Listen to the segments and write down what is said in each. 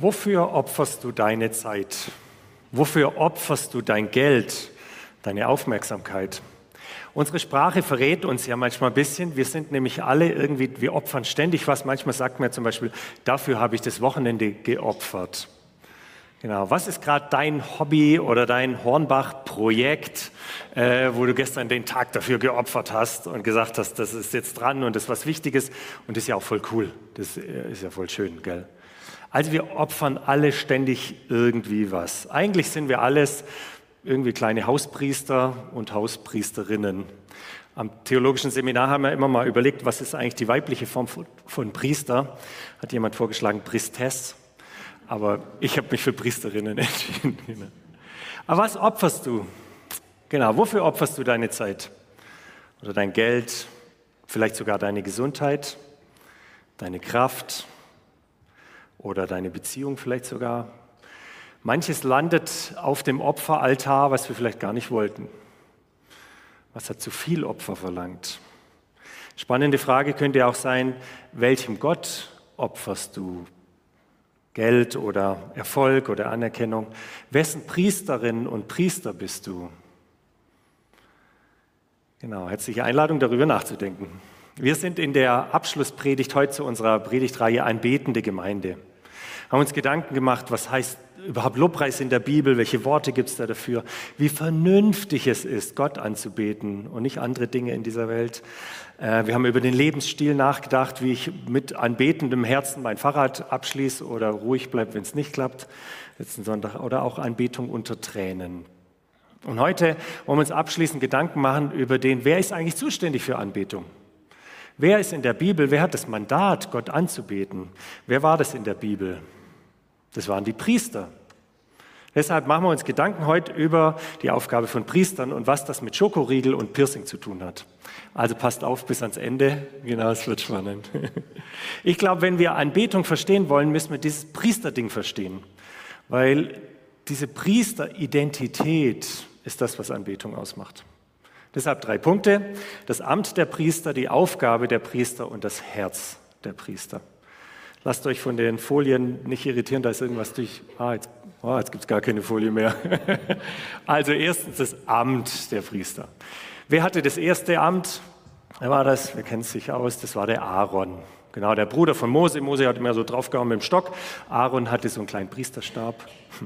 Wofür opferst du deine Zeit? Wofür opferst du dein Geld, deine Aufmerksamkeit? Unsere Sprache verrät uns ja manchmal ein bisschen. Wir sind nämlich alle irgendwie, wir opfern ständig was. Manchmal sagt man zum Beispiel, dafür habe ich das Wochenende geopfert. Genau. Was ist gerade dein Hobby oder dein Hornbach-Projekt, wo du gestern den Tag dafür geopfert hast und gesagt hast, das ist jetzt dran und das ist was Wichtiges und das ist ja auch voll cool. Das ist ja voll schön, gell? Also wir opfern alle ständig irgendwie was. Eigentlich sind wir alles irgendwie kleine Hauspriester und Hauspriesterinnen. Am theologischen Seminar haben wir immer mal überlegt, was ist eigentlich die weibliche Form von Priester? Hat jemand vorgeschlagen, Priestess. Aber ich habe mich für Priesterinnen entschieden. Aber was opferst du? Genau, wofür opferst du deine Zeit? Oder dein Geld? Vielleicht sogar deine Gesundheit? Deine Kraft? Oder deine Beziehung vielleicht sogar? Manches landet auf dem Opferaltar, was wir vielleicht gar nicht wollten. Was hat zu viel Opfer verlangt? Spannende Frage könnte auch sein, welchem Gott opferst du? Geld oder Erfolg oder Anerkennung? Wessen Priesterin und Priester bist du? Genau, herzliche Einladung, darüber nachzudenken. Wir sind in der Abschlusspredigt heute zu unserer Predigtreihe Anbetende Gemeinde. Haben uns Gedanken gemacht, was heißt überhaupt Lobpreis in der Bibel, welche Worte gibt es da dafür, wie vernünftig es ist, Gott anzubeten und nicht andere Dinge in dieser Welt. Wir haben über den Lebensstil nachgedacht, wie ich mit anbetendem Herzen mein Fahrrad abschließe oder ruhig bleibe, wenn es nicht klappt, letzten Sonntag, oder auch Anbetung unter Tränen. Und heute wollen wir uns abschließend Gedanken machen über wer ist eigentlich zuständig für Anbetung? Wer ist in der Bibel, wer hat das Mandat, Gott anzubeten? Wer war das in der Bibel? Das waren die Priester. Deshalb machen wir uns Gedanken heute über die Aufgabe von Priestern und was das mit Schokoriegel und Piercing zu tun hat. Also passt auf bis ans Ende. Genau, es wird spannend. Ich glaube, wenn wir Anbetung verstehen wollen, müssen wir dieses Priesterding verstehen. Weil diese Priesteridentität ist das, was Anbetung ausmacht. Deshalb 3 Punkte. Das Amt der Priester, die Aufgabe der Priester und das Herz der Priester. Lasst euch von den Folien nicht irritieren, da ist irgendwas durch. Jetzt gibt es gar keine Folie mehr. Also erstens das Amt der Priester. Wer hatte das erste Amt? Wer war das? Wer kennt sich aus? Das war der Aaron. Genau, der Bruder von Mose. Mose hat immer so draufgehauen mit dem Stock. Aaron hatte so einen kleinen Priesterstab.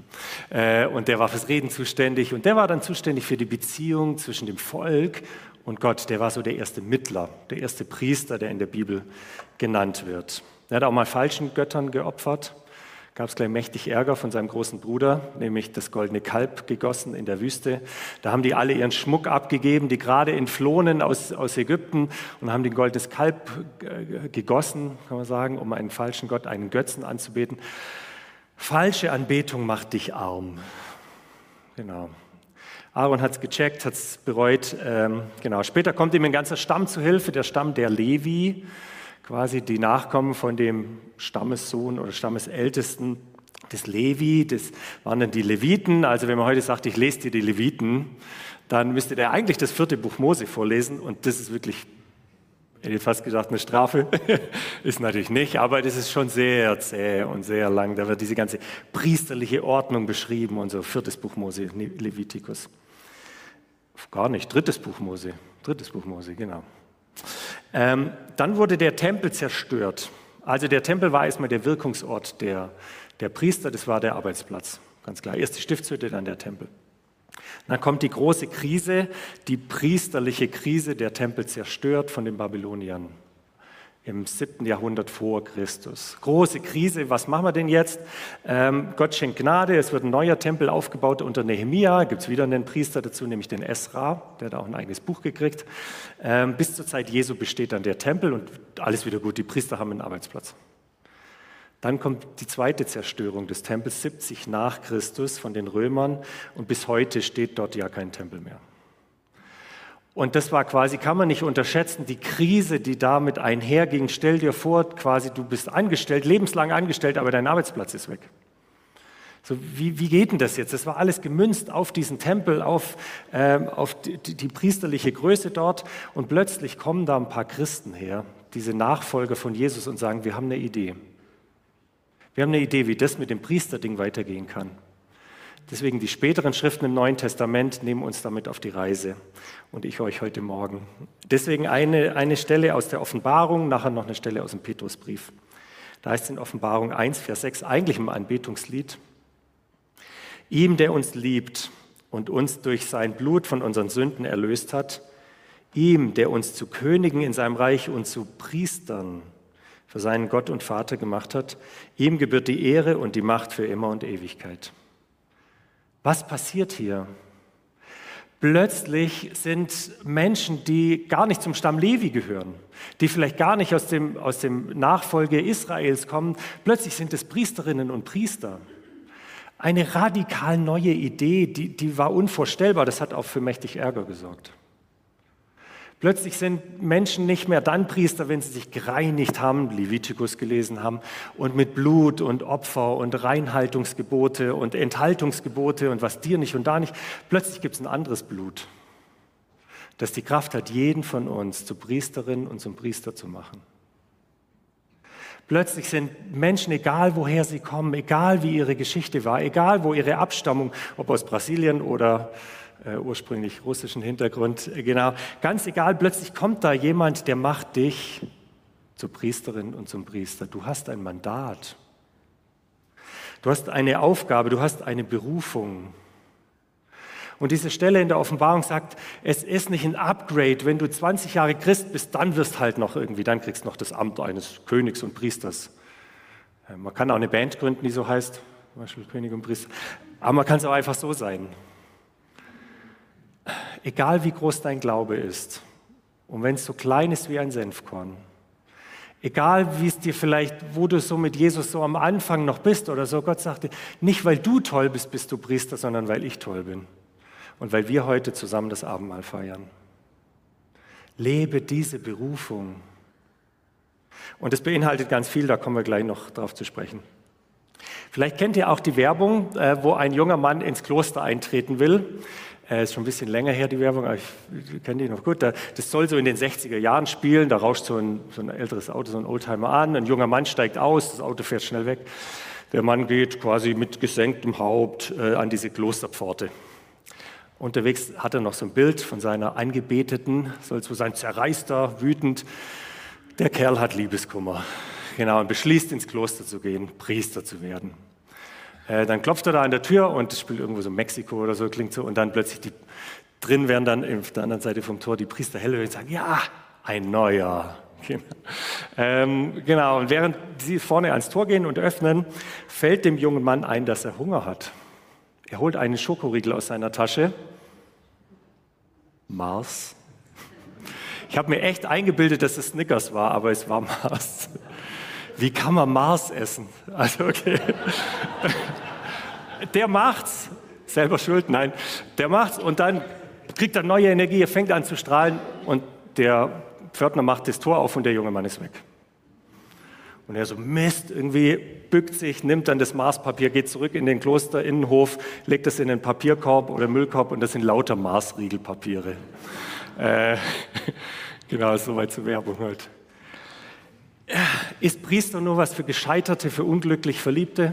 Und der war fürs Reden zuständig. Und der war dann zuständig für die Beziehung zwischen dem Volk und Gott. Der war so der erste Mittler, der erste Priester, der in der Bibel genannt wird. Er hat auch mal falschen Göttern geopfert. Gab es gleich mächtig Ärger von seinem großen Bruder, nämlich das goldene Kalb gegossen in der Wüste. Da haben die alle ihren Schmuck abgegeben, die gerade entflohenen aus Ägypten und haben den goldenes Kalb gegossen, kann man sagen, um einen falschen Gott, einen Götzen anzubeten. Falsche Anbetung macht dich arm. Genau. Aaron hat es gecheckt, hat es bereut. Genau. Später kommt ihm ein ganzer Stamm zu Hilfe, der Stamm der Levi. Quasi die Nachkommen von dem Stammessohn oder Stammesältesten des Levi, das waren dann die Leviten. Also wenn man heute sagt, ich lese dir die Leviten, dann müsstet ihr eigentlich das 4. Buch Mose vorlesen und das ist wirklich, ich hätte fast gesagt, eine Strafe, ist natürlich nicht, aber das ist schon sehr zäh und sehr lang. Da wird diese ganze priesterliche Ordnung beschrieben und so, 4. Buch Mose, Levitikus. Gar nicht, 3. Buch Mose, genau. Dann wurde der Tempel zerstört. Also der Tempel war erstmal der Wirkungsort der Priester, das war der Arbeitsplatz, ganz klar. Erst die Stiftshütte, dann der Tempel. Dann kommt die große Krise, die priesterliche Krise, der Tempel zerstört von den Babyloniern im 7. Jahrhundert vor Christus. Große Krise, was machen wir denn jetzt? Gott schenkt Gnade, es wird ein neuer Tempel aufgebaut unter Nehemia, gibt es wieder einen Priester dazu, nämlich den Esra, der hat auch ein eigenes Buch gekriegt. Bis zur Zeit Jesu besteht dann der Tempel und alles wieder gut, die Priester haben einen Arbeitsplatz. Dann kommt die zweite Zerstörung des Tempels, 70 nach Christus von den Römern und bis heute steht dort ja kein Tempel mehr. Und das war quasi, kann man nicht unterschätzen, die Krise, die damit einherging. Stell dir vor, quasi du bist angestellt, lebenslang angestellt, aber dein Arbeitsplatz ist weg. So, wie geht denn das jetzt? Das war alles gemünzt auf diesen Tempel, auf die priesterliche Größe dort. Und plötzlich kommen da ein paar Christen her, diese Nachfolger von Jesus, und sagen, wir haben eine Idee. Wir haben eine Idee, wie das mit dem Priesterding weitergehen kann. Deswegen die späteren Schriften im Neuen Testament nehmen uns damit auf die Reise und ich euch heute Morgen. Deswegen eine Stelle aus der Offenbarung, nachher noch eine Stelle aus dem Petrusbrief. Da heißt es in Offenbarung 1, Vers 6, eigentlich im Anbetungslied: Ihm, der uns liebt und uns durch sein Blut von unseren Sünden erlöst hat, ihm, der uns zu Königen in seinem Reich und zu Priestern für seinen Gott und Vater gemacht hat, ihm gebührt die Ehre und die Macht für immer und Ewigkeit. Was passiert hier? Plötzlich sind Menschen, die gar nicht zum Stamm Levi gehören, die vielleicht gar nicht aus dem Nachfolge Israels kommen, plötzlich sind es Priesterinnen und Priester. Eine radikal neue Idee, die war unvorstellbar, das hat auch für mächtig Ärger gesorgt. Plötzlich sind Menschen nicht mehr dann Priester, wenn sie sich gereinigt haben, Levitikus gelesen haben, und mit Blut und Opfer und Reinhaltungsgebote und Enthaltungsgebote und was dir nicht und da nicht. Plötzlich gibt es ein anderes Blut, das die Kraft hat, jeden von uns zur Priesterin und zum Priester zu machen. Plötzlich sind Menschen, egal woher sie kommen, egal wie ihre Geschichte war, egal wo ihre Abstammung, ob aus Brasilien oder ursprünglich russischen Hintergrund, genau, ganz egal, plötzlich kommt da jemand, der macht dich zur Priesterin und zum Priester. Du hast ein Mandat, du hast eine Aufgabe, du hast eine Berufung. Und diese Stelle in der Offenbarung sagt, es ist nicht ein Upgrade, wenn du 20 Jahre Christ bist, dann wirst halt noch irgendwie, dann kriegst du noch das Amt eines Königs und Priesters. Man kann auch eine Band gründen, die so heißt, zum Beispiel König und Priester, aber man kann es auch einfach so sein. Egal wie groß dein Glaube ist und wenn es so klein ist wie ein Senfkorn, egal wie es dir vielleicht, wo du so mit Jesus so am Anfang noch bist oder so, Gott sagte, nicht weil du toll bist, bist du Priester, sondern weil ich toll bin und weil wir heute zusammen das Abendmahl feiern. Lebe diese Berufung. Und das beinhaltet ganz viel, da kommen wir gleich noch drauf zu sprechen. Vielleicht kennt ihr auch die Werbung, wo ein junger Mann ins Kloster eintreten will. Ist schon ein bisschen länger her, die Werbung, aber ich kenne die noch gut. Das soll so in den 60er Jahren spielen, da rauscht so ein älteres Auto, so ein Oldtimer an, ein junger Mann steigt aus, das Auto fährt schnell weg. Der Mann geht quasi mit gesenktem Haupt an diese Klosterpforte. Unterwegs hat er noch so ein Bild von seiner Angebeteten, soll so sein, zerreißter, wütend. Der Kerl hat Liebeskummer, genau, und beschließt, ins Kloster zu gehen, Priester zu werden. Dann klopft er da an der Tür und es spielt irgendwo so Mexiko oder so, klingt so. Und dann plötzlich drin werden dann auf der anderen Seite vom Tor die Priester hellhörig und sagen, ja, ein neuer. Genau, und während sie vorne ans Tor gehen und öffnen, fällt dem jungen Mann ein, dass er Hunger hat. Er holt einen Schokoriegel aus seiner Tasche. Mars. Ich habe mir echt eingebildet, dass es Snickers war, aber es war Mars. Wie kann man Mars essen? Also okay. Der macht's, selber schuld, nein. Der macht's und dann kriegt er neue Energie, er fängt an zu strahlen und der Pförtner macht das Tor auf und der junge Mann ist weg. Und er so, Mist, irgendwie bückt sich, nimmt dann das Marspapier, geht zurück in den Klosterinnenhof, legt es in den Papierkorb oder Müllkorb und das sind lauter Marsriegelpapiere. Genau, soweit zur Werbung heute. Ist Priester nur was für Gescheiterte, für unglücklich Verliebte?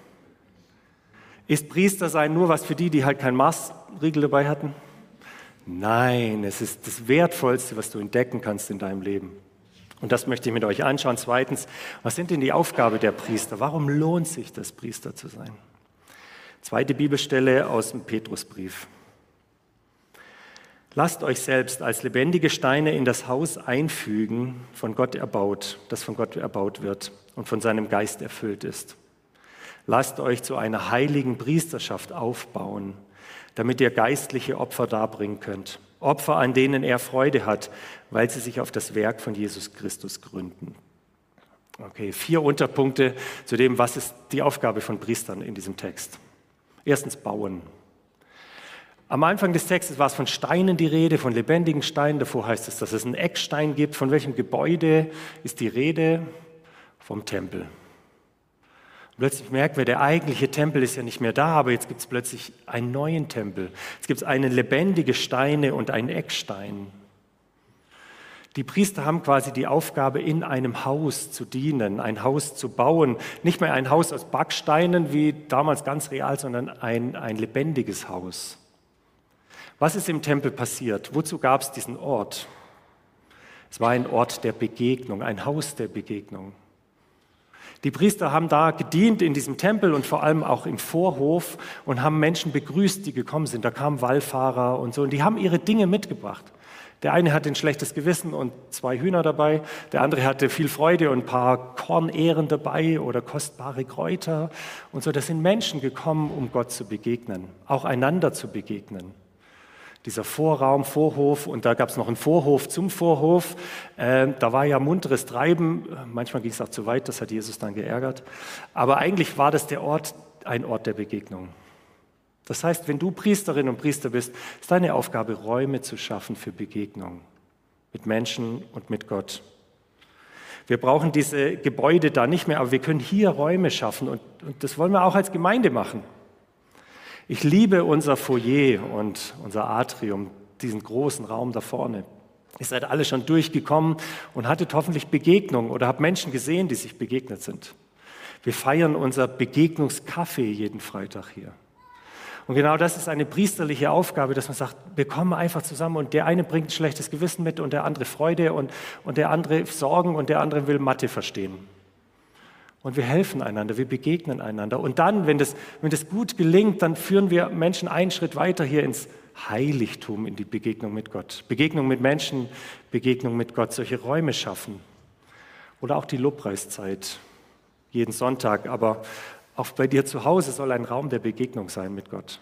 Ist Priester sein nur was für die, die halt kein Maßriegel dabei hatten? Nein, es ist das Wertvollste, was du entdecken kannst in deinem Leben. Und das möchte ich mit euch anschauen. Zweitens, was sind denn die Aufgabe der Priester? Warum lohnt sich das, Priester zu sein? Zweite Bibelstelle aus dem Petrusbrief. Lasst euch selbst als lebendige Steine in das Haus einfügen, von Gott erbaut, das von Gott erbaut wird und von seinem Geist erfüllt ist. Lasst euch zu einer heiligen Priesterschaft aufbauen, damit ihr geistliche Opfer darbringen könnt. Opfer, an denen er Freude hat, weil sie sich auf das Werk von Jesus Christus gründen. Okay, 4 Unterpunkte zu dem, was ist die Aufgabe von Priestern in diesem Text. Erstens, bauen. Am Anfang des Textes war es von Steinen die Rede, von lebendigen Steinen. Davor heißt es, dass es einen Eckstein gibt. Von welchem Gebäude ist die Rede? Vom Tempel. Und plötzlich merken wir, der eigentliche Tempel ist ja nicht mehr da, aber jetzt gibt es plötzlich einen neuen Tempel. Jetzt gibt es lebendige Steine und einen Eckstein. Die Priester haben quasi die Aufgabe, in einem Haus zu dienen, ein Haus zu bauen. Nicht mehr ein Haus aus Backsteinen wie damals ganz real, sondern ein lebendiges Haus. Was ist im Tempel passiert? Wozu gab es diesen Ort? Es war ein Ort der Begegnung, ein Haus der Begegnung. Die Priester haben da gedient in diesem Tempel und vor allem auch im Vorhof und haben Menschen begrüßt, die gekommen sind. Da kamen Wallfahrer und so und die haben ihre Dinge mitgebracht. Der eine hatte ein schlechtes Gewissen und 2 Hühner dabei, der andere hatte viel Freude und ein paar Kornähren dabei oder kostbare Kräuter und so. Das sind Menschen gekommen, um Gott zu begegnen, auch einander zu begegnen. Dieser Vorraum, Vorhof und da gab es noch einen Vorhof zum Vorhof. Da war ja munteres Treiben, manchmal ging es auch zu weit, das hat Jesus dann geärgert. Aber eigentlich war das ein Ort der Begegnung. Das heißt, wenn du Priesterin und Priester bist, ist deine Aufgabe, Räume zu schaffen für Begegnung mit Menschen und mit Gott. Wir brauchen diese Gebäude da nicht mehr, aber wir können hier Räume schaffen und das wollen wir auch als Gemeinde machen. Ich liebe unser Foyer und unser Atrium, diesen großen Raum da vorne. Ihr seid alle schon durchgekommen und hattet hoffentlich Begegnungen oder habt Menschen gesehen, die sich begegnet sind. Wir feiern unser Begegnungskaffee jeden Freitag hier. Und genau das ist eine priesterliche Aufgabe, dass man sagt, wir kommen einfach zusammen und der eine bringt ein schlechtes Gewissen mit und der andere Freude und der andere Sorgen und der andere will Mathe verstehen. Und wir helfen einander, wir begegnen einander. Und dann, wenn das gut gelingt, dann führen wir Menschen einen Schritt weiter hier ins Heiligtum, in die Begegnung mit Gott. Begegnung mit Menschen, Begegnung mit Gott, solche Räume schaffen. Oder auch die Lobpreiszeit, jeden Sonntag. Aber auch bei dir zu Hause soll ein Raum der Begegnung sein mit Gott.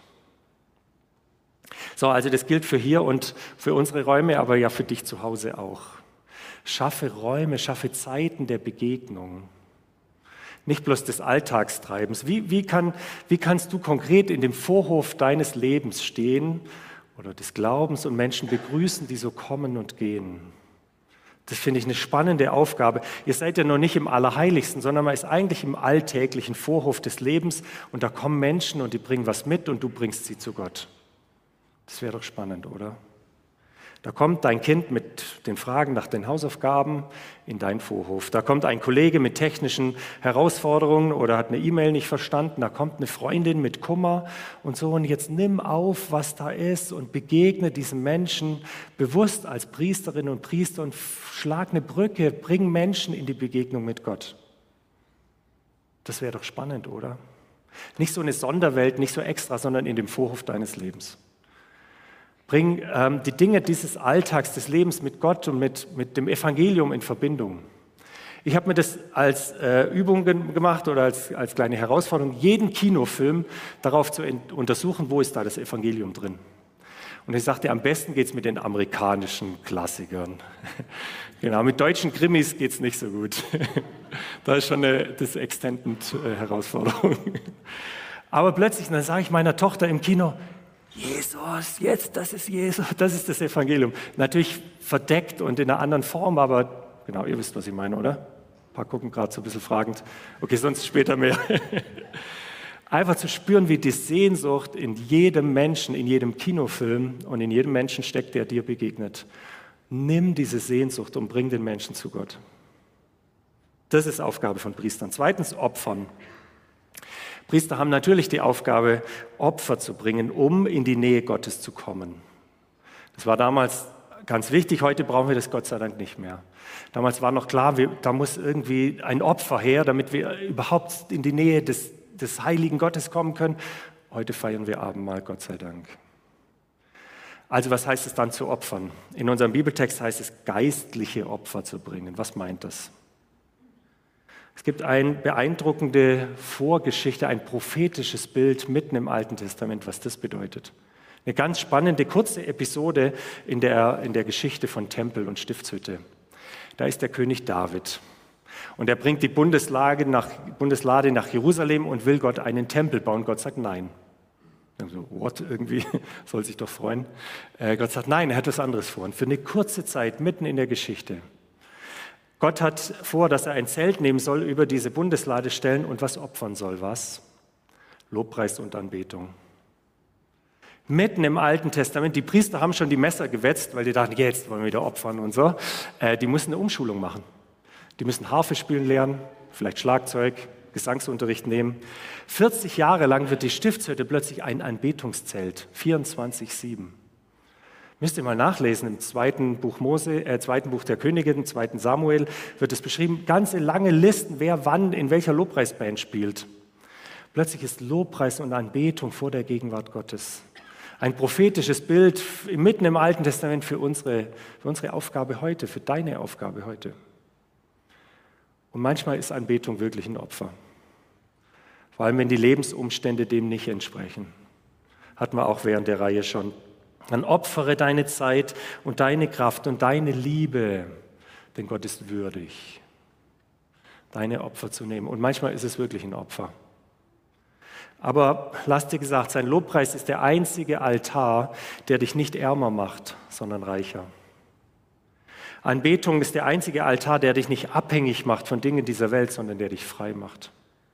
So, also das gilt für hier und für unsere Räume, aber ja für dich zu Hause auch. Schaffe Räume, schaffe Zeiten der Begegnung. Nicht bloß des Alltagstreibens. Wie kannst du konkret in dem Vorhof deines Lebens stehen oder des Glaubens und Menschen begrüßen, die so kommen und gehen? Das finde ich eine spannende Aufgabe. Ihr seid ja noch nicht im Allerheiligsten, sondern man ist eigentlich im alltäglichen Vorhof des Lebens und da kommen Menschen und die bringen was mit und du bringst sie zu Gott. Das wäre doch spannend, oder? Da kommt dein Kind mit den Fragen nach den Hausaufgaben in deinen Vorhof. Da kommt ein Kollege mit technischen Herausforderungen oder hat eine E-Mail nicht verstanden. Da kommt eine Freundin mit Kummer und so. Und jetzt nimm auf, was da ist und begegne diesem Menschen bewusst als Priesterin und Priester und schlag eine Brücke, bring Menschen in die Begegnung mit Gott. Das wäre doch spannend, oder? Nicht so eine Sonderwelt, nicht so extra, sondern in dem Vorhof deines Lebens. Bring die Dinge dieses Alltags, des Lebens mit Gott und mit dem Evangelium in Verbindung. Ich habe mir das als Übung gemacht oder als kleine Herausforderung, jeden Kinofilm darauf zu untersuchen, wo ist da das Evangelium drin. Und ich sagte, am besten geht es mit den amerikanischen Klassikern. Genau, mit deutschen Krimis geht es nicht so gut. Da ist schon das Extended-Herausforderung. Aber plötzlich, dann sage ich meiner Tochter im Kino, Jesus, jetzt, das ist Jesus, das ist das Evangelium. Natürlich verdeckt und in einer anderen Form, aber genau, ihr wisst, was ich meine, oder? Ein paar gucken gerade so ein bisschen fragend. Okay, sonst später mehr. Einfach zu spüren, wie die Sehnsucht in jedem Menschen, in jedem Kinofilm und in jedem Menschen steckt, der dir begegnet. Nimm diese Sehnsucht und bring den Menschen zu Gott. Das ist Aufgabe von Priestern. Zweitens, Opfern. Priester haben natürlich die Aufgabe, Opfer zu bringen, um in die Nähe Gottes zu kommen. Das war damals ganz wichtig, heute brauchen wir das Gott sei Dank nicht mehr. Damals war noch klar, da muss irgendwie ein Opfer her, damit wir überhaupt in die Nähe des heiligen Gottes kommen können. Heute feiern wir Abendmahl, Gott sei Dank. Also was heißt es dann zu opfern? In unserem Bibeltext heißt es, geistliche Opfer zu bringen. Was meint das? Es gibt eine beeindruckende Vorgeschichte, ein prophetisches Bild mitten im Alten Testament, was das bedeutet. Eine ganz spannende, kurze Episode in der Geschichte von Tempel und Stiftshütte. Da ist der König David und er bringt die Bundeslade nach Jerusalem und will Gott einen Tempel bauen. Gott sagt nein. So, what, irgendwie, soll sich doch freuen. Gott sagt nein, er hat was anderes vor. Und für eine kurze Zeit, mitten in der Geschichte, Gott hat vor, dass er ein Zelt nehmen soll, über diese Bundeslade stellen und was opfern soll. Was? Lobpreis und Anbetung. Mitten im Alten Testament, die Priester haben schon die Messer gewetzt, weil die dachten, jetzt wollen wir wieder opfern und so. Die mussten eine Umschulung machen. Die müssen Harfe spielen lernen, vielleicht Schlagzeug, Gesangsunterricht nehmen. 40 Jahre lang wird die Stiftshütte plötzlich ein Anbetungszelt, 24/7. Müsst ihr mal nachlesen, im zweiten Buch der Könige, im 2. Samuel wird es beschrieben, ganze lange Listen, wer wann in welcher Lobpreisband spielt. Plötzlich ist Lobpreis und Anbetung vor der Gegenwart Gottes. Ein prophetisches Bild mitten im Alten Testament für unsere Aufgabe heute, für deine Aufgabe heute. Und manchmal ist Anbetung wirklich ein Opfer. Vor allem, wenn die Lebensumstände dem nicht entsprechen. Hatten wir auch während der Reihe schon. Dann opfere deine Zeit und deine Kraft und deine Liebe, denn Gott ist würdig, deine Opfer zu nehmen. Und manchmal ist es wirklich ein Opfer. Aber lass dir gesagt sein, Lobpreis ist der einzige Altar, der dich nicht ärmer macht, sondern reicher. Anbetung ist der einzige Altar, der dich nicht abhängig macht von Dingen dieser Welt, sondern der dich frei macht.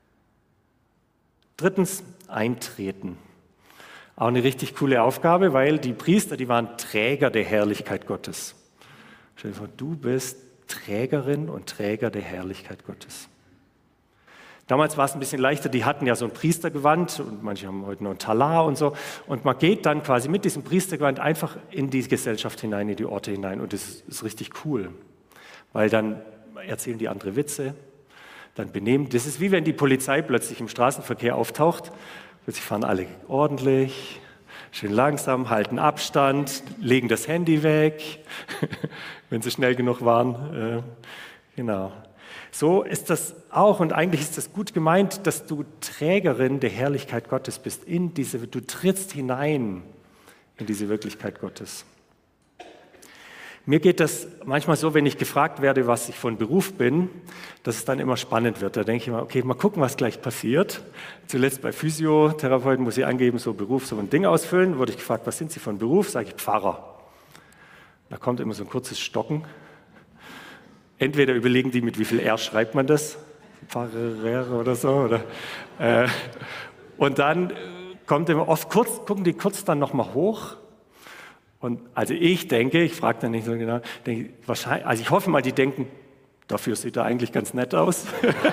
3. Eintreten. Auch eine richtig coole Aufgabe, weil die Priester, die waren Träger der Herrlichkeit Gottes. Stell dir vor, du bist Trägerin und Träger der Herrlichkeit Gottes. Damals war es ein bisschen leichter, die hatten ja so ein Priestergewand und manche haben heute noch ein Talar und so. Und man geht dann quasi mit diesem Priestergewand einfach in die Gesellschaft hinein, in die Orte hinein. Und das ist richtig cool, weil dann erzählen die andere Witze, dann benehmen. Das ist wie wenn die Polizei plötzlich im Straßenverkehr auftaucht. Plötzlich fahren alle ordentlich, schön langsam, halten Abstand, legen das Handy weg, wenn sie schnell genug waren. Genau. So ist das auch und eigentlich ist das gut gemeint, dass du Trägerin der Herrlichkeit Gottes bist. Du trittst hinein in diese Wirklichkeit Gottes. Mir geht das manchmal so, wenn ich gefragt werde, was ich von Beruf bin, dass es dann immer spannend wird. Da denke ich immer, okay, mal gucken, was gleich passiert. Zuletzt bei Physiotherapeuten muss ich angeben, so Beruf, so ein Ding ausfüllen. Wurde ich gefragt, was sind Sie von Beruf? Sage ich Pfarrer. Da kommt immer so ein kurzes Stocken. Entweder überlegen die, mit wie viel R schreibt man das, Pfarrer oder so. Oder, und dann kommt immer oft gucken die kurz dann nochmal hoch. Und also ich denke, ich frage dann nicht so genau, wahrscheinlich, also ich hoffe mal, die denken, dafür sieht er eigentlich ganz nett aus.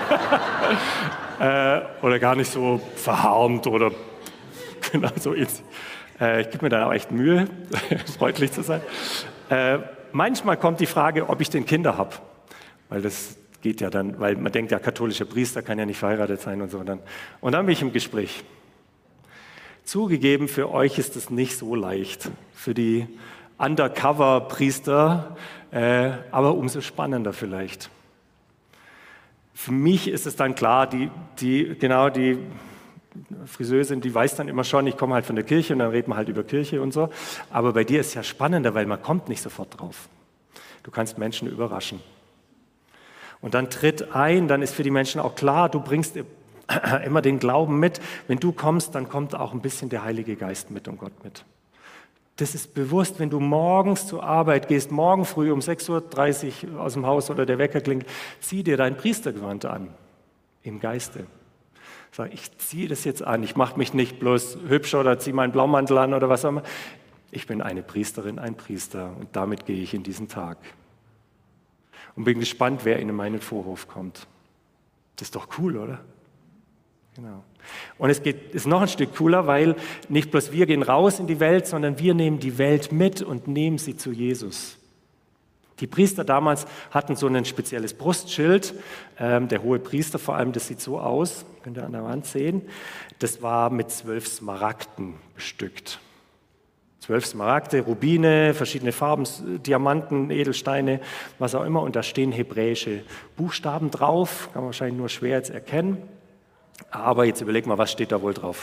Oder gar nicht so verharmt oder genau so. Ich gebe mir da auch echt Mühe, freundlich zu sein. Manchmal kommt die Frage, ob ich denn Kinder habe. Weil das geht ja dann, weil man denkt, der katholische Priester kann ja nicht verheiratet sein und so. Und dann bin ich im Gespräch. Zugegeben, für euch ist es nicht so leicht, für die Undercover-Priester, aber umso spannender vielleicht. Für mich ist es dann klar, die Friseurin, die weiß dann immer schon, ich komme halt von der Kirche und dann reden wir halt über Kirche und so. Aber bei dir ist es ja spannender, weil man kommt nicht sofort drauf. Du kannst Menschen überraschen. Und dann tritt ein, dann ist für die Menschen auch klar, du bringst immer den Glauben mit. Wenn du kommst, dann kommt auch ein bisschen der Heilige Geist mit und Gott mit. Das ist bewusst, wenn du morgens zur Arbeit gehst, morgen früh um 6:30 Uhr aus dem Haus oder der Wecker klingelt, zieh dir dein Priestergewand an, im Geiste. Sag, ich ziehe das jetzt an, ich mache mich nicht bloß hübsch oder ziehe meinen Blaumantel an oder was auch immer. Ich bin eine Priesterin, ein Priester und damit gehe ich in diesen Tag. Und bin gespannt, wer in meinen Vorhof kommt. Das ist doch cool, oder? Genau. Und es ist noch ein Stück cooler, weil nicht bloß wir gehen raus in die Welt, sondern wir nehmen die Welt mit und nehmen sie zu Jesus. Die Priester damals hatten so ein spezielles Brustschild, der hohe Priester vor allem, das sieht so aus, könnt ihr an der Wand sehen, das war mit 12 Smaragden bestückt. 12 Smaragde, Rubine, verschiedene Farben, Diamanten, Edelsteine, was auch immer. Und da stehen hebräische Buchstaben drauf, kann man wahrscheinlich nur schwer jetzt erkennen. Aber jetzt überleg mal, was steht da wohl drauf?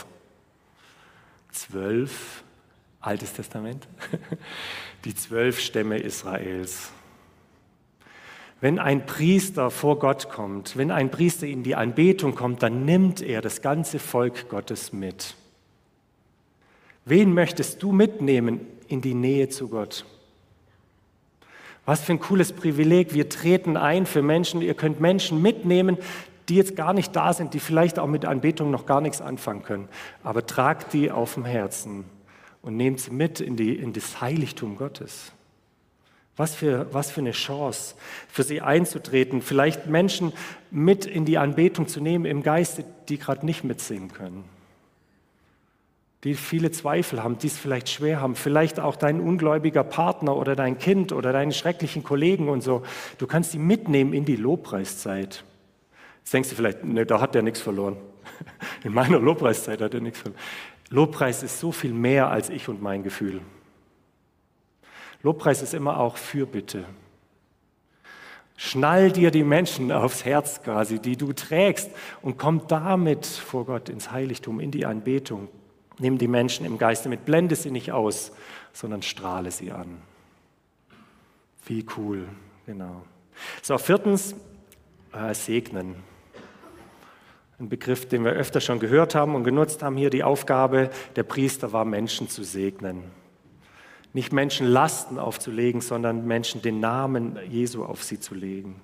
12, Altes Testament, die 12 Stämme Israels. Wenn ein Priester vor Gott kommt, wenn ein Priester in die Anbetung kommt, dann nimmt er das ganze Volk Gottes mit. Wen möchtest du mitnehmen in die Nähe zu Gott? Was für ein cooles Privileg. Wir treten ein für Menschen. Ihr könnt Menschen mitnehmen, die jetzt gar nicht da sind, die vielleicht auch mit Anbetung noch gar nichts anfangen können. Aber tragt die auf dem Herzen und nehmt sie mit in das Heiligtum Gottes. Was für eine Chance, für sie einzutreten, vielleicht Menschen mit in die Anbetung zu nehmen im Geiste, die gerade nicht mitsingen können, die viele Zweifel haben, die es vielleicht schwer haben, vielleicht auch dein ungläubiger Partner oder dein Kind oder deine schrecklichen Kollegen und so. Du kannst die mitnehmen in die Lobpreiszeit. Jetzt denkst du vielleicht, ne, da hat der nichts verloren. In meiner Lobpreiszeit hat er nichts verloren. Lobpreis ist so viel mehr als ich und mein Gefühl. Lobpreis ist immer auch Fürbitte. Schnall dir die Menschen aufs Herz quasi, die du trägst, und komm damit vor Gott ins Heiligtum, in die Anbetung. Nimm die Menschen im Geiste mit, blende sie nicht aus, sondern strahle sie an. Wie cool, genau. So, viertens, segnen. Ein Begriff, den wir öfter schon gehört haben und genutzt haben hier. Die Aufgabe der Priester war, Menschen zu segnen. Nicht Menschen Lasten aufzulegen, sondern Menschen den Namen Jesu auf sie zu legen.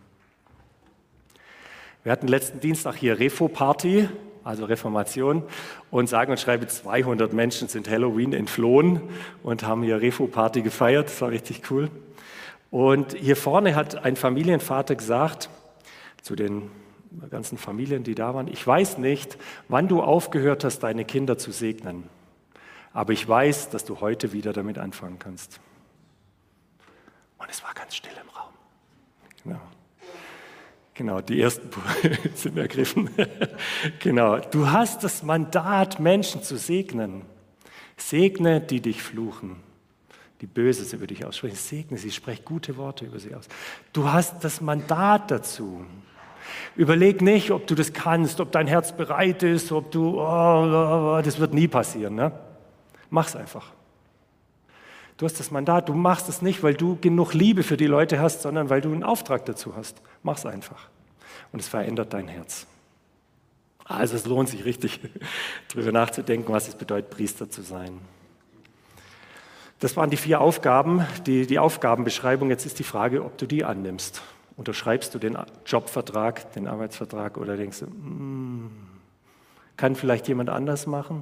Wir hatten letzten Dienstag hier Refo-Party, also Reformation, und sagen und schreiben 200 Menschen sind Halloween entflohen und haben hier Refo-Party gefeiert. Das war richtig cool. Und hier vorne hat ein Familienvater gesagt zu den ganzen Familien, die da waren: Ich weiß nicht, wann du aufgehört hast, deine Kinder zu segnen, aber ich weiß, dass du heute wieder damit anfangen kannst. Und es war ganz still im Raum. Genau, die ersten sind ergriffen. Genau, du hast das Mandat, Menschen zu segnen. Segne, die dich fluchen, die Böses über dich aussprechen. Segne sie, sprech gute Worte über sie aus. Du hast das Mandat dazu. Überleg nicht, ob du das kannst, ob dein Herz bereit ist, ob du, das wird nie passieren. Ne? Mach's einfach. Du hast das Mandat, du machst es nicht, weil du genug Liebe für die Leute hast, sondern weil du einen Auftrag dazu hast. Mach's einfach. Und es verändert dein Herz. Also es lohnt sich richtig, darüber nachzudenken, was es bedeutet, Priester zu sein. Das waren die 4 Aufgaben, die Aufgabenbeschreibung. Jetzt ist die Frage, ob du die annimmst. Unterschreibst du den Jobvertrag, den Arbeitsvertrag, oder denkst du, kann vielleicht jemand anders machen?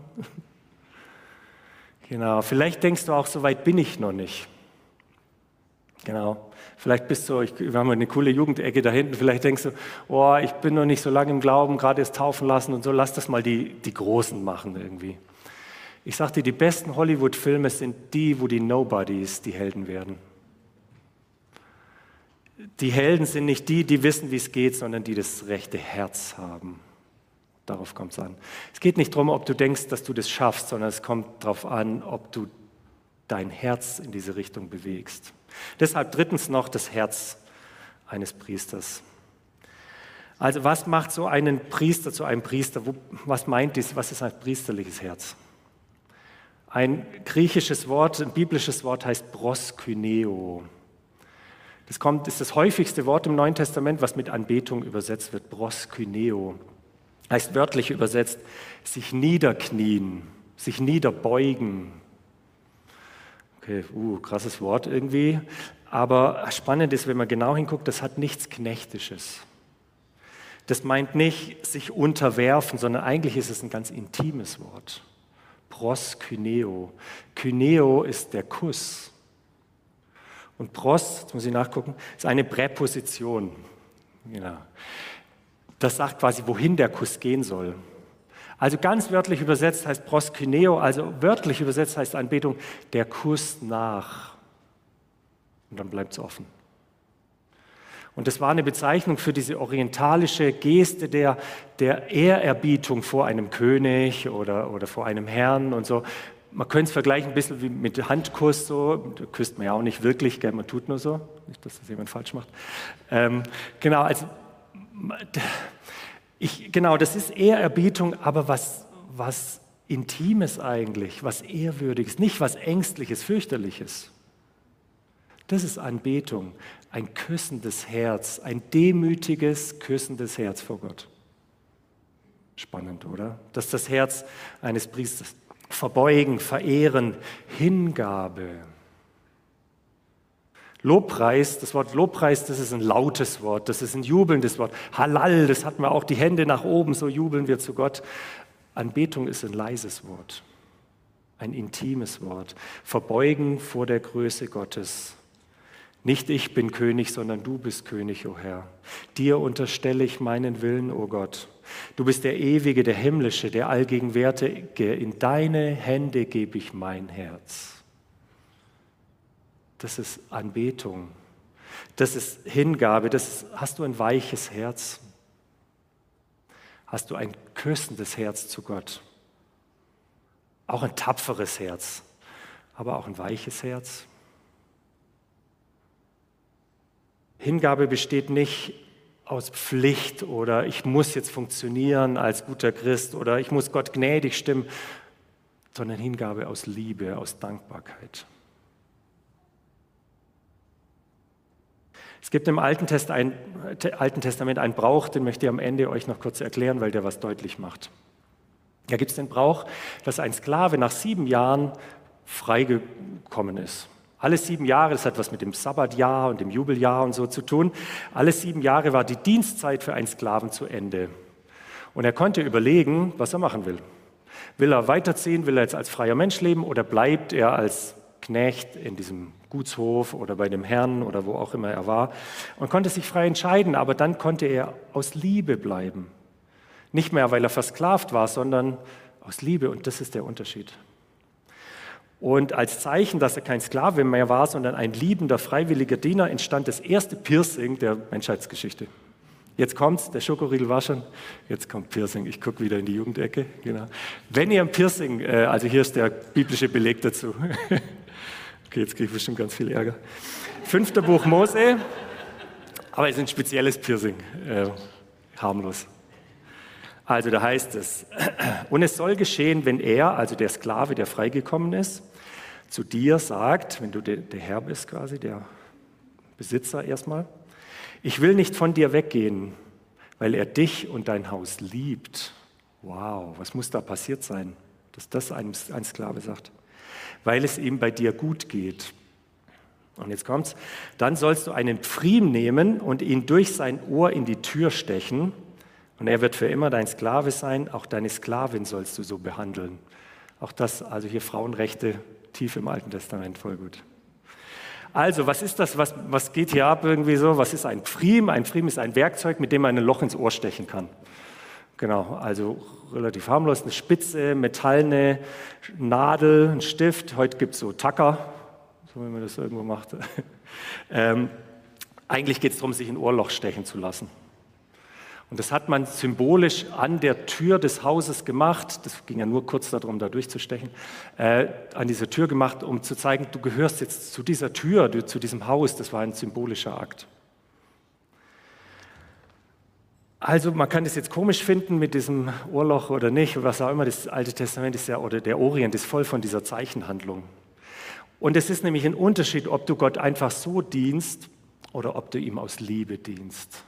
Genau, vielleicht denkst du auch, so weit bin ich noch nicht. Genau, vielleicht bist du, wir haben eine coole Jugendecke da hinten, vielleicht denkst du, ich bin noch nicht so lange im Glauben, gerade erst taufen lassen und so, lass das mal die Großen machen irgendwie. Ich sag dir, die besten Hollywood-Filme sind die, wo die Nobodies die Helden werden. Die Helden sind nicht die wissen, wie es geht, sondern die das rechte Herz haben. Darauf kommt es an. Es geht nicht darum, ob du denkst, dass du das schaffst, sondern es kommt darauf an, ob du dein Herz in diese Richtung bewegst. Deshalb drittens noch das Herz eines Priesters. Also was macht so einen Priester zu einem Priester? Was meint dies? Was ist ein priesterliches Herz? Ein griechisches Wort, ein biblisches Wort heißt proskyneo. Das ist das häufigste Wort im Neuen Testament, was mit Anbetung übersetzt wird. Proskyneo. Heißt wörtlich übersetzt, sich niederknien, sich niederbeugen. Okay, krasses Wort irgendwie. Aber spannend ist, wenn man genau hinguckt, das hat nichts Knechtisches. Das meint nicht sich unterwerfen, sondern eigentlich ist es ein ganz intimes Wort. Proskyneo. Kyneo ist der Kuss. Und pros, jetzt muss ich nachgucken, ist eine Präposition. Genau. Das sagt quasi, wohin der Kuss gehen soll. Also ganz wörtlich übersetzt heißt proskyneo, also wörtlich übersetzt heißt Anbetung, der Kuss nach. Und dann bleibt es offen. Und das war eine Bezeichnung für diese orientalische Geste der Ehrerbietung vor einem König oder vor einem Herrn und so. Man könnte es vergleichen ein bisschen wie mit Handkuss, so. Da küsst man ja auch nicht wirklich, gell? Man tut nur so, nicht, dass das jemand falsch macht. Genau, also das ist Ehrerbietung, aber was Intimes eigentlich, was Ehrwürdiges, nicht was Ängstliches, Fürchterliches. Das ist Anbetung, ein küssendes Herz, ein demütiges, küssendes Herz vor Gott. Spannend, oder? Das ist das Herz eines Priesters. Verbeugen, verehren, Hingabe. Lobpreis, das Wort Lobpreis, das ist ein lautes Wort, das ist ein jubelndes Wort. Halal, das hatten wir auch, die Hände nach oben, so jubeln wir zu Gott. Anbetung ist ein leises Wort. ein intimes Wort. Verbeugen vor der Größe Gottes. Nicht ich bin König, sondern du bist König, o Herr. Dir unterstelle ich meinen Willen, o Gott. Du bist der Ewige, der Himmlische, der Allgegenwärtige. In deine Hände gebe ich mein Herz. Das ist Anbetung. Das ist Hingabe. Hast du ein weiches Herz? Hast du ein küssendes Herz zu Gott? Auch ein tapferes Herz, aber auch ein weiches Herz. Hingabe besteht nicht aus Pflicht oder ich muss jetzt funktionieren als guter Christ oder ich muss Gott gnädig stimmen, sondern Hingabe aus Liebe, aus Dankbarkeit. Es gibt im Alten Testament einen Brauch, den möchte ich am Ende euch noch kurz erklären, weil der was deutlich macht. Da gibt es den Brauch, dass ein Sklave nach 7 Jahren freigekommen ist. Alle 7 Jahre, das hat was mit dem Sabbatjahr und dem Jubeljahr und so zu tun, alle 7 Jahre war die Dienstzeit für einen Sklaven zu Ende. Und er konnte überlegen, was er machen will. Will er weiterziehen, will er jetzt als freier Mensch leben oder bleibt er als Knecht in diesem Gutshof oder bei dem Herrn oder wo auch immer er war und konnte sich frei entscheiden, aber dann konnte er aus Liebe bleiben. Nicht mehr, weil er versklavt war, sondern aus Liebe und das ist der Unterschied. Und als Zeichen, dass er kein Sklave mehr war, sondern ein liebender, freiwilliger Diener, entstand das erste Piercing der Menschheitsgeschichte. Jetzt kommt's, der Schokoriegel war schon, jetzt kommt Piercing. Ich gucke wieder in die Jugendecke. Genau. Wenn ihr ein Piercing, also hier ist der biblische Beleg dazu. Okay, jetzt kriege ich bestimmt ganz viel Ärger. 5. Buch Mose, aber es ist ein spezielles Piercing, harmlos. Also da heißt es, und es soll geschehen, wenn er, also der Sklave, der freigekommen ist, zu dir sagt, wenn du der Herr bist quasi, der Besitzer erstmal, ich will nicht von dir weggehen, weil er dich und dein Haus liebt. Wow, was muss da passiert sein, dass das ein Sklave sagt? Weil es ihm bei dir gut geht. Und jetzt kommt's, dann sollst du einen Pfriem nehmen und ihn durch sein Ohr in die Tür stechen und er wird für immer dein Sklave sein, auch deine Sklavin sollst du so behandeln. Auch das, also hier Frauenrechte, tief im Alten Testament, voll gut. Also, was ist das, was geht hier ab irgendwie so? Was ist ein Pfriem? Ein Pfriem ist ein Werkzeug, mit dem man ein Loch ins Ohr stechen kann. Genau, also relativ harmlos, eine spitze, metallene Nadel, ein Stift. Heute gibt es so Tacker, so wie man das irgendwo macht. Eigentlich geht es darum, sich ein Ohrloch stechen zu lassen. Und das hat man symbolisch an der Tür des Hauses gemacht, das ging ja nur kurz darum, da durchzustechen, an dieser Tür gemacht, um zu zeigen, du gehörst jetzt zu dieser Tür, zu diesem Haus, das war ein symbolischer Akt. Also man kann das jetzt komisch finden mit diesem Ohrloch oder nicht, was auch immer, das Alte Testament ist ja, oder der Orient ist voll von dieser Zeichenhandlung. Und es ist nämlich ein Unterschied, ob du Gott einfach so dienst oder ob du ihm aus Liebe dienst.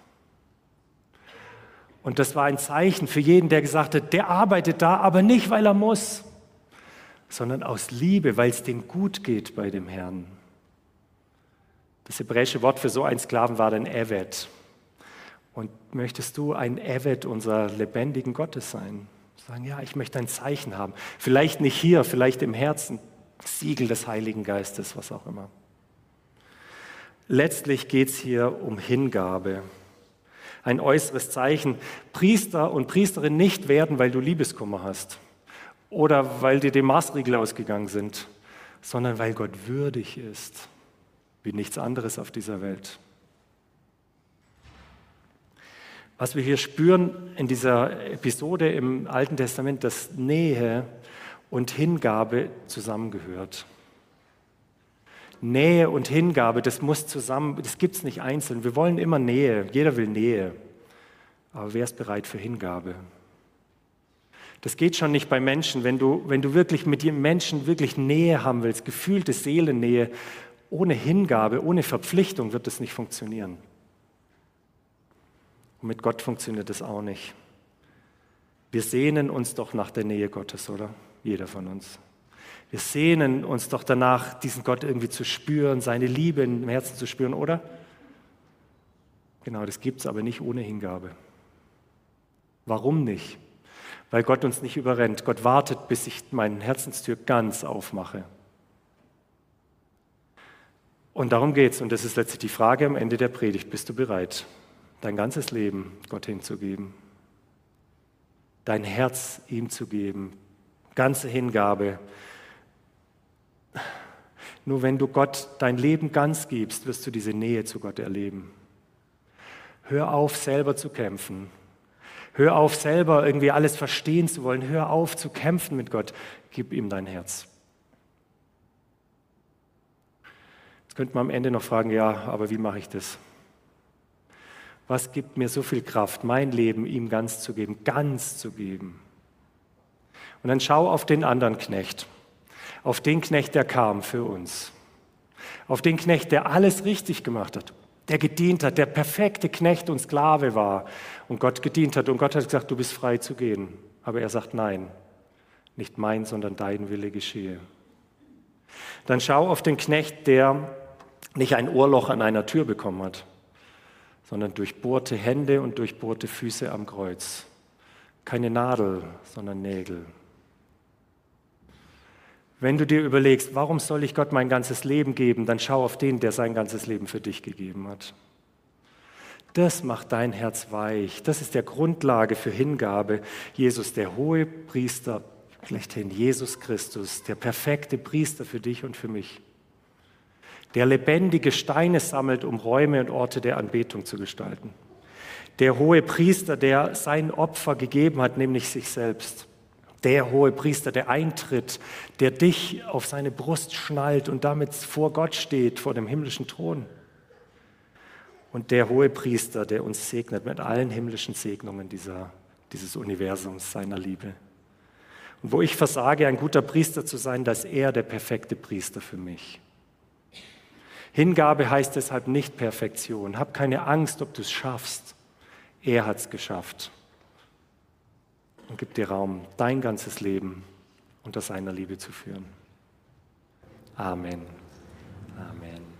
Und das war ein Zeichen für jeden, der gesagt hat, der arbeitet da, aber nicht, weil er muss, sondern aus Liebe, weil es dem gut geht bei dem Herrn. Das hebräische Wort für so einen Sklaven war dann Eved. Und möchtest du ein Eved unserer lebendigen Gottes sein? Sagen, ja, ich möchte ein Zeichen haben. Vielleicht nicht hier, vielleicht im Herzen. Siegel des Heiligen Geistes, was auch immer. Letztlich geht es hier um Hingabe. Ein äußeres Zeichen. Priester und Priesterin nicht werden, weil du Liebeskummer hast oder weil dir die Maßriegel ausgegangen sind, sondern weil Gott würdig ist, wie nichts anderes auf dieser Welt. Was wir hier spüren in dieser Episode im Alten Testament, dass Nähe und Hingabe zusammengehört. Nähe und Hingabe, das muss zusammen, das gibt es nicht einzeln. Wir wollen immer Nähe, jeder will Nähe. Aber wer ist bereit für Hingabe? Das geht schon nicht bei Menschen, wenn du wirklich mit dem Menschen wirklich Nähe haben willst, gefühlte Seelennähe, ohne Hingabe, ohne Verpflichtung wird das nicht funktionieren. Und mit Gott funktioniert das auch nicht. Wir sehnen uns doch nach der Nähe Gottes, oder? Jeder von uns. Wir sehnen uns doch danach, diesen Gott irgendwie zu spüren, seine Liebe im Herzen zu spüren, oder? Genau, das gibt es aber nicht ohne Hingabe. Warum nicht? weil Gott uns nicht überrennt. Gott wartet, bis ich meine Herzenstür ganz aufmache. Und darum geht es. Und das ist letztlich die Frage am Ende der Predigt. Bist du bereit, dein ganzes Leben Gott hinzugeben? Dein Herz ihm zu geben? Ganze Hingabe. Nur wenn du Gott dein Leben ganz gibst, wirst du diese Nähe zu Gott erleben. Hör auf, selber zu kämpfen. Hör auf, selber irgendwie alles verstehen zu wollen. Hör auf, zu kämpfen mit Gott. Gib ihm dein Herz. Jetzt könnte man am Ende noch fragen, ja, aber wie mache ich das? Was gibt mir so viel Kraft, mein Leben ihm ganz zu geben, ganz zu geben? Und dann schau auf den anderen Knecht, auf den Knecht, der kam für uns, auf den Knecht, der alles richtig gemacht hat, der gedient hat, der perfekte Knecht und Sklave war und Gott gedient hat. Und Gott hat gesagt, du bist frei zu gehen. Aber er sagt, nein, nicht mein, sondern dein Wille geschehe. Dann schau auf den Knecht, der nicht ein Ohrloch an einer Tür bekommen hat, sondern durchbohrte Hände und durchbohrte Füße am Kreuz. Keine Nadel, sondern Nägel. Wenn du dir überlegst, warum soll ich Gott mein ganzes Leben geben, dann schau auf den, der sein ganzes Leben für dich gegeben hat. Das macht dein Herz weich. Das ist der Grundlage für Hingabe. Jesus, der hohe Priester, schlechthin Jesus Christus, der perfekte Priester für dich und für mich, der lebendige Steine sammelt, um Räume und Orte der Anbetung zu gestalten. Der hohe Priester, der sein Opfer gegeben hat, nämlich sich selbst. Der hohe Priester, der eintritt, der dich auf seine Brust schnallt und damit vor Gott steht, vor dem himmlischen Thron. Und der hohe Priester, der uns segnet mit allen himmlischen Segnungen dieses Universums, seiner Liebe. Und wo ich versage, ein guter Priester zu sein, da ist er der perfekte Priester für mich. Hingabe heißt deshalb nicht Perfektion. Hab keine Angst, ob du es schaffst. Er hat es geschafft. Und gib dir Raum, dein ganzes Leben unter seiner Liebe zu führen. Amen. Amen.